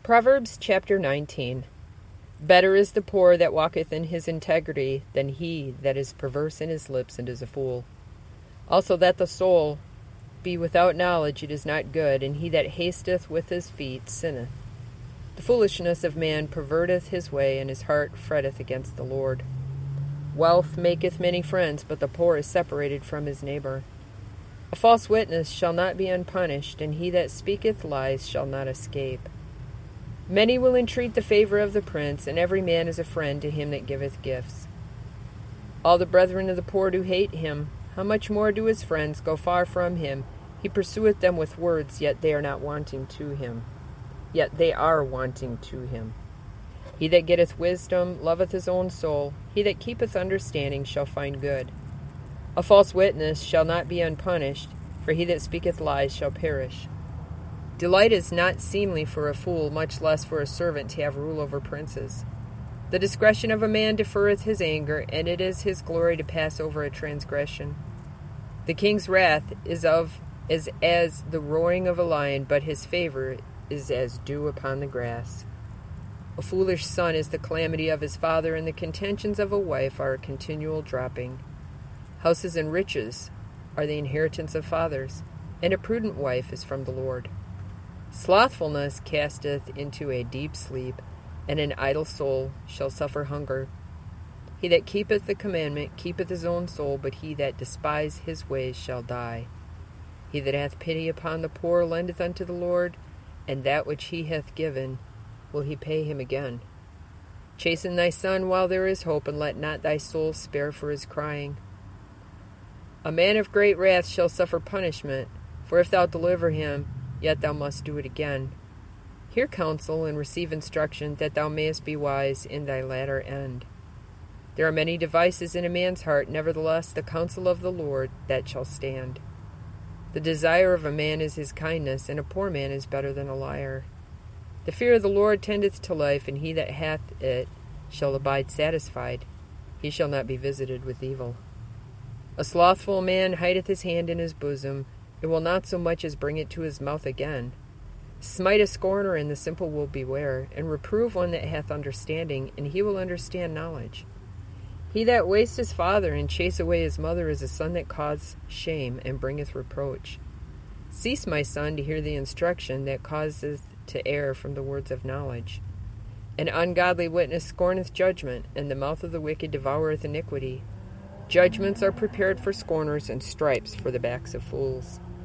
Proverbs chapter 19. Better is the poor that walketh in his integrity than he that is perverse in his lips and is a fool. Also that the soul be without knowledge, it is not good, and he that hasteth with his feet sinneth. The foolishness of man perverteth his way, and his heart fretteth against the Lord. Wealth maketh many friends, but the poor is separated from his neighbor. A false witness shall not be unpunished, and he that speaketh lies shall not escape. Many will entreat the favor of the prince, and every man is a friend to him that giveth gifts. All the brethren of the poor do hate him. How much more do his friends go far from him? He pursueth them with words, yet they are wanting to him. He that getteth wisdom loveth his own soul. He that keepeth understanding shall find good. A false witness shall not be unpunished, for he that speaketh lies shall perish. Delight is not seemly for a fool, much less for a servant to have rule over princes. The discretion of a man deferreth his anger, and it is his glory to pass over a transgression. The king's wrath is as the roaring of a lion, but his favor is as dew upon the grass. A foolish son is the calamity of his father, and the contentions of a wife are a continual dropping. Houses and riches are the inheritance of fathers, and a prudent wife is from the Lord. Slothfulness casteth into a deep sleep, and an idle soul shall suffer hunger. He that keepeth the commandment keepeth his own soul, but he that despiseth his ways shall die. He that hath pity upon the poor lendeth unto the Lord, and that which he hath given will he pay him again. Chasten thy son while there is hope, and let not thy soul spare for his crying. A man of great wrath shall suffer punishment, for if thou deliver him, yet thou must do it again. Hear counsel and receive instruction, that thou mayest be wise in thy latter end. There are many devices in a man's heart, nevertheless the counsel of the Lord that shall stand. The desire of a man is his kindness, and a poor man is better than a liar. The fear of the Lord tendeth to life, and he that hath it shall abide satisfied. He shall not be visited with evil. A slothful man hideth his hand in his bosom, it will not so much as bring it to his mouth again. Smite a scorner, and the simple will beware, and reprove one that hath understanding, and he will understand knowledge. He that wastes his father and chase away his mother is a son that causeth shame and bringeth reproach. Cease, my son, to hear the instruction that causeth to err from the words of knowledge. An ungodly witness scorneth judgment, and the mouth of the wicked devoureth iniquity. Judgments are prepared for scorners, and stripes for the backs of fools.